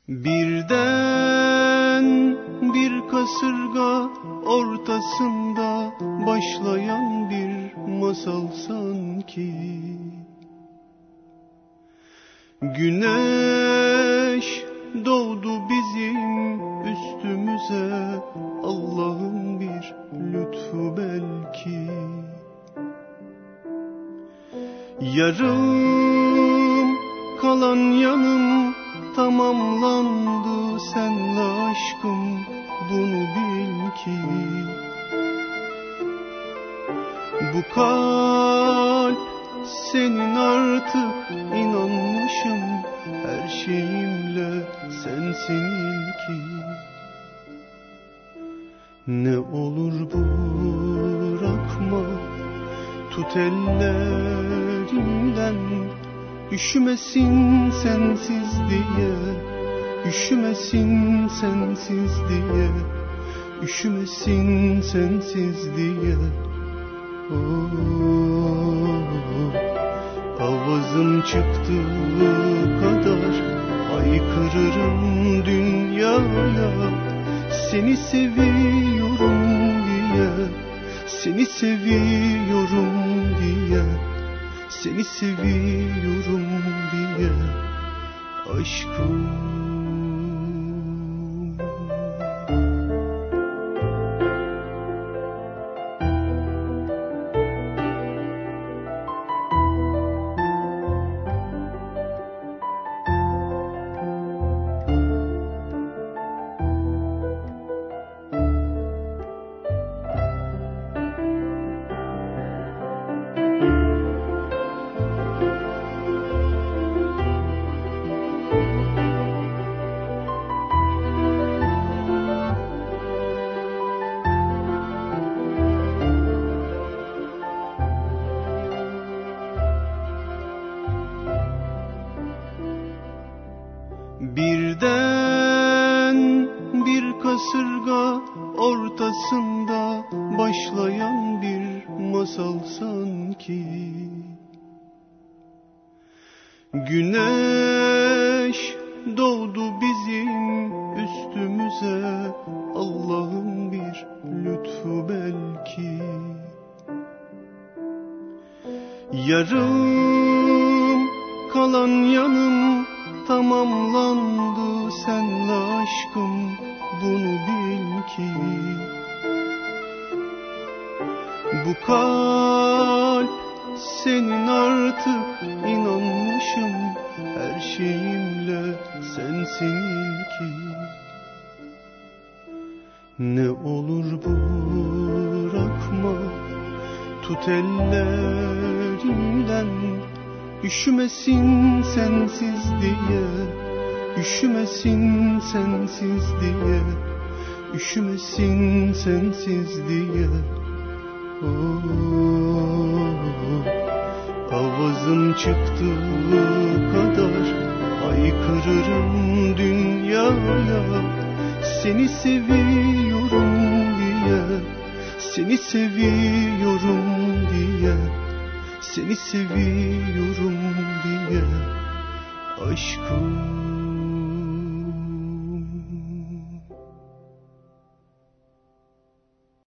Birden bir kasırga ortasında başlayan bir masal sanki. Güneş doğdu bizim üstümüze, Allah'ın bir lütfu belki. Yarım kalan yanım tamamlandı senle aşkım, bunu bil ki. Bu kalp senin, artık inanmışım, her şeyimle sensin ilki. Ne olur bırakma, tut ellerimden, üşümesin sensiz diye, üşümesin sensiz diye, üşümesin sensiz diye. Avazım çıktığı kadar haykırırım dünyaya, seni seviyorum diye, seni seviyorum diye, seni seviyorum diye aşkım. Birden bir kasırga ortasında başlayan bir masal sanki. Güneş doğdu bizim üstümüze, Allah'ın bir lütfu belki. Yarım kalan yanım tamamlandı senle aşkım, bunu bil ki. Bu kalp senin, artık inanmışım, her şeyimle sensin ilki. Ne olur bırakma, tut ellerimden, üşümesin sensiz diye, üşümesin sensiz diye, üşümesin sensiz diye. Avazım çıktığı kadar haykırırım dünyaya, seni seviyorum diye, seni seviyorum diye, seni seviyorum diye aşkım.